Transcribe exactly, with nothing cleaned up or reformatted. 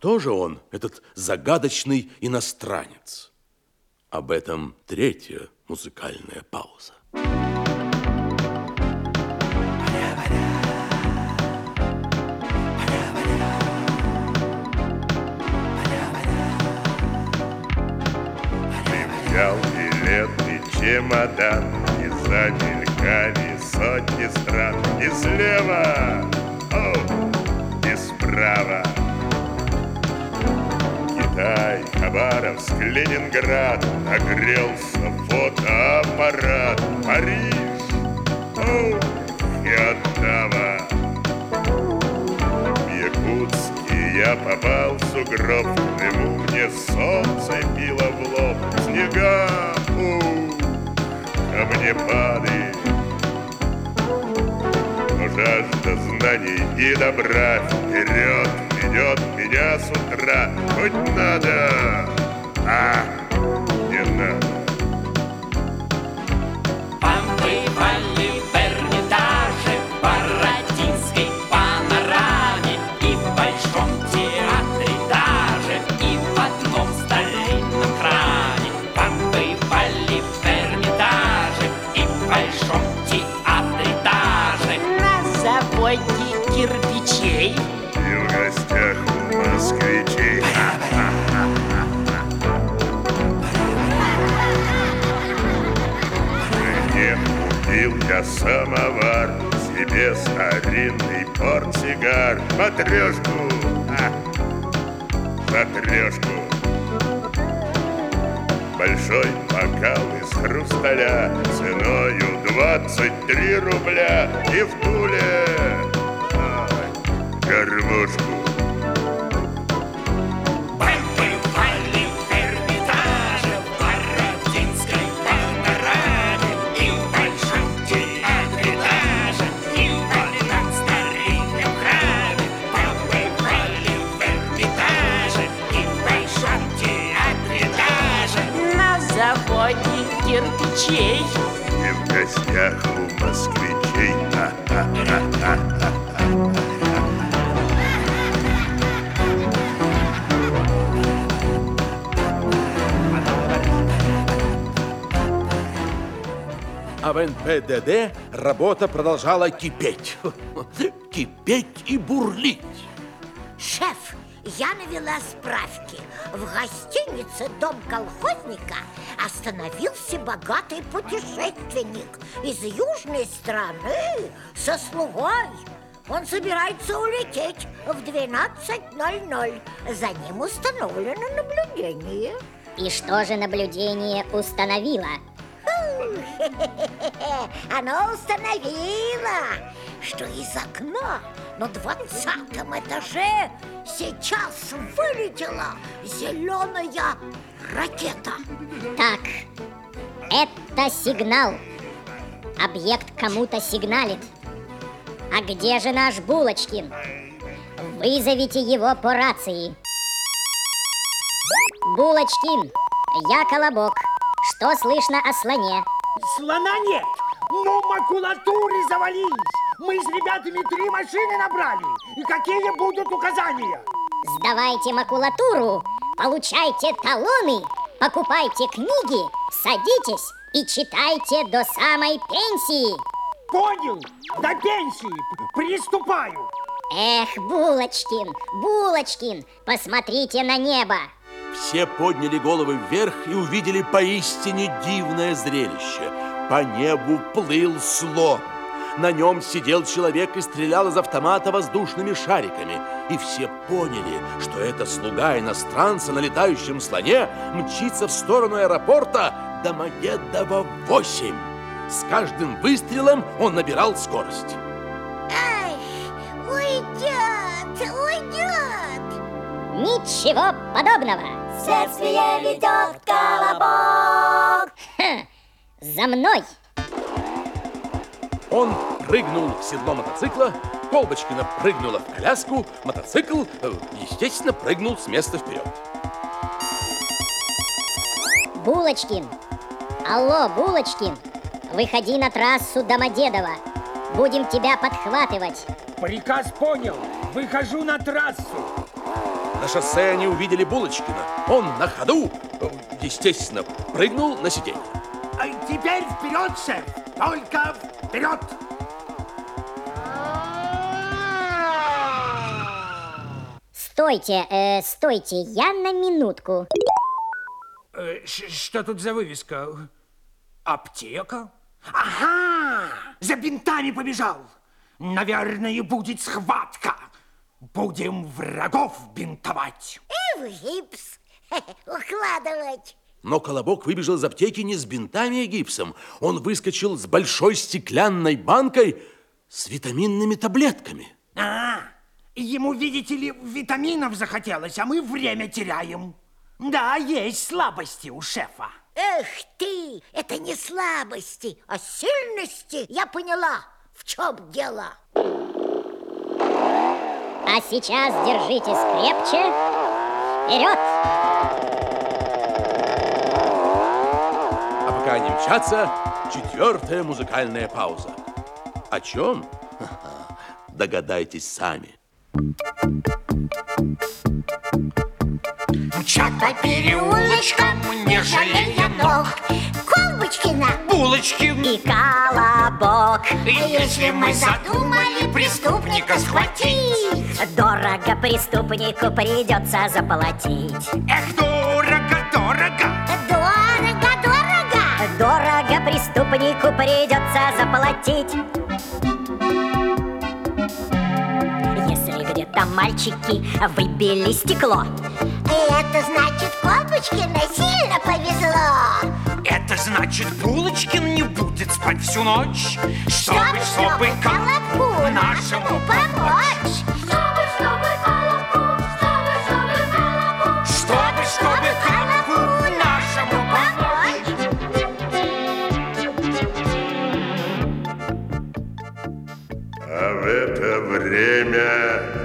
Кто же он, этот загадочный иностранец? Об этом третья музыкальная пауза. Взял билетный чемодан, и замелькали сотни стран. И слева, о, и справа. Китай, Хабаровск, Ленинград, нагрелся фотоаппарат. Париж, о, и Оттава. В Якутске я попал в сугроб, в Крыму мне солнце било в лоб. Снега, у, ко мне падает, но жажда знаний и добра вперед ведет меня с утра. Хоть надо, а не надо. Побывали в Эрмитаже, в Бородинской панораме и в Большом театре даже, и в одном старинном храме. Побывали в Эрмитаже и в Большом театре даже, на заводе кирпичей И в гостях у москвичей. Мне купил я самовар, себе старинный портсигар. Матрешку, а, за трешку. Большой бокал из хрусталя ценою двадцать три рубля. И в Туле, ай, кормушку. Побывали в Эрмитаже, в Бородинской панораме и в Большом театре даже, и в одном старинном храме. Побывали в Эрмитаже и в Большом театре даже, на заводе кирпичей И в гостях у москвичей. А-а-а-а-а. А в эн пэ дэ дэ работа продолжала кипеть. Кипеть и бурлить. Шеф, я навела справки. В гостинице «Дом колхозника» остановился богатый путешественник из южной страны со слугой. Он собирается улететь в двенадцать ноль ноль. За ним установлено наблюдение. И что же наблюдение установило? Оно установило, что из окна на двадцатом этаже сейчас вылетела зеленая ракета. Так, это сигнал. Объект кому-то сигналит. А где же наш Булочкин? Вызовите его по рации. Булочкин, я Колобок. Что слышно о слоне? Слона нет, но макулатуры завались. Мы с ребятами три машины набрали. И какие будут указания? Сдавайте макулатуру, получайте талоны, покупайте книги, садитесь и читайте до самой пенсии. Понял, до пенсии приступаю. Эх, Булочкин, Булочкин, посмотрите на небо. Все подняли головы вверх и увидели поистине дивное зрелище. По небу плыл слон. На нем сидел человек и стрелял из автомата воздушными шариками. И все поняли, что это слуга иностранца на летающем слоне мчится в сторону аэропорта Домодедово восемь. С каждым выстрелом он набирал скорость. Ай, уйдет, уйдет. Ничего подобного. Шествие ведет Колобок. Ха, за мной. Он прыгнул в седло мотоцикла, Колбочкина прыгнула в коляску, мотоцикл, естественно, прыгнул с места вперед. Булочкин, алло, Булочкин, выходи на трассу Домодедово. Будем тебя подхватывать. Приказ понял. Выхожу на трассу. На шоссе они увидели Булочкина. Он на ходу, естественно, прыгнул на сиденье. А теперь вперед, шеф! Только вперед! Стойте, э, стойте, я на минутку. Э, что тут за вывеска? Аптека? Ага! За бинтами побежал! Наверное, будет схватка. Будем врагов бинтовать. И в гипс укладывать. Но Колобок выбежал из аптеки не с бинтами и гипсом. Он выскочил с большой стеклянной банкой с витаминными таблетками. А, ему, видите ли, витаминов захотелось, а мы время теряем. Да, есть слабости у шефа. Эх ты, это не слабости, а сильности. Я поняла, в чем дело. А сейчас держитесь крепче. Вперед! А пока они мчатся, четвертая музыкальная пауза. О чем? Догадайтесь сами. Мчат по переулочкам, не жалея ног. Колбочкина Булочкин. И Колобок. Если мы задумали преступника схватить, Дорого преступнику придется заплатить. эх, дорого, дорого. дорого, дорого. Дорого преступнику придется заплатить. Если где-то мальчики выбили стекло, Это значит, Колбочкина сильно повезло. Это значит, Булочкин не будет спать всю ночь, чтобы, Чтобы, чтобы Колобку Колобку нашему нашему помочь. Чтобы, чтобы Колобку, чтобы, чтобы Колобку, чтобы, чтобы Колобку нашему помочь. А в это время